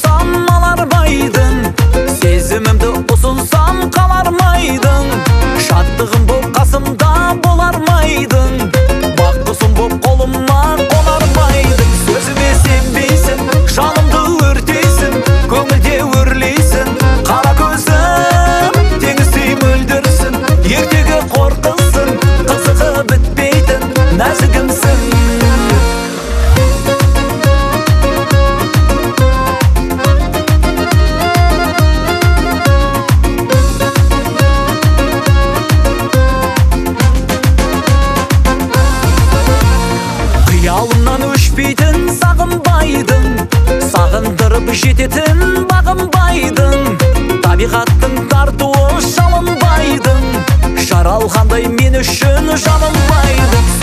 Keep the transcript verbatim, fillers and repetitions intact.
ұсынсам алармайдың, сезімімді ұсынсам қалармайдың, шаттығым боп қасымда болармайдың, бақтысың боп қолыма қонармайдың. Сөзіме сенбейсің, жанымды өртейсің, көңілде өрлейсің, қара көзім теңіздей мөлдірсің, ертегі қорқысың, қызығы бітпейтін нәзігімсің. Қиялымнан өшпейтін сағынбайдың, сағындырып жететін бағынбайдың, табиғаттың тартуы шалынбайдың, жаралғандай мен үшін жанынбайдың.